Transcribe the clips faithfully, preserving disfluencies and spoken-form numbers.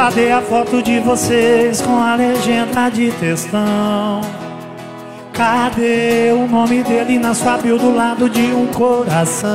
Cadê a foto de vocês com a legenda de textão? Cadê o nome dele na sua bio do lado de um coração?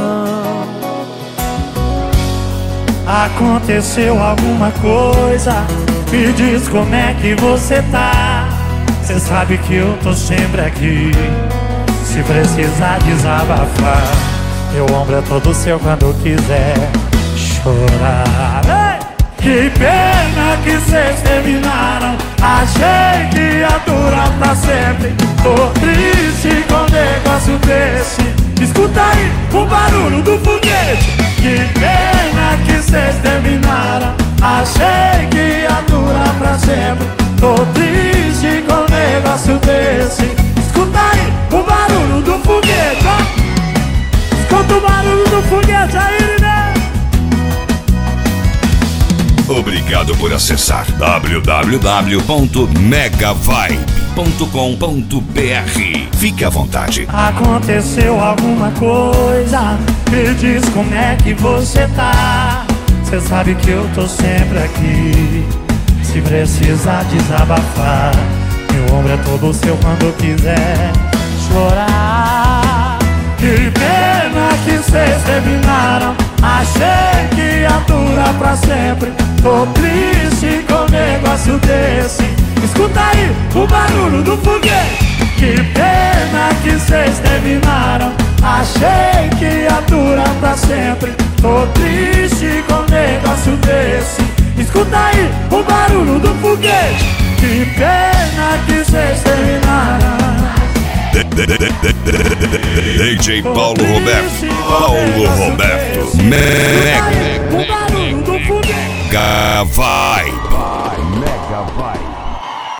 Aconteceu alguma coisa? Me diz como é que você tá. Cê sabe que eu tô sempre aqui, se precisar desabafar. Meu ombro é todo seu quando quiser chorar. Ei! Que pena que cês terminaram. Achei que ia durar pra sempre. Tô triste com um negócio desse. Escuta aí o barulho do foguete. Que pena que cês terminaram. Achei que ia durar pra sempre. Tô triste com um negócio desse. Escuta aí o barulho do foguete, ó. Escuta o barulho do foguete aí, né? Obrigado por acessar w w w ponto mega vibe ponto com ponto b r. Fique à vontade. Aconteceu alguma coisa? Me diz como é que você tá. Cê sabe que eu tô sempre aqui, se precisar desabafar. Meu ombro é todo seu quando quiser chorar. Que pena que cês terminaram. Achei que ia durar pra sempre. Tô triste com um negócio desse. Escuta aí o barulho do foguete. Que pena que cês terminaram. Achei que ia durar pra sempre. Tô triste com um negócio desse. Escuta aí o barulho do foguete. Que pena que cês terminaram. D J Paulo Roberto. Paulo Roberto. Mega Vibe.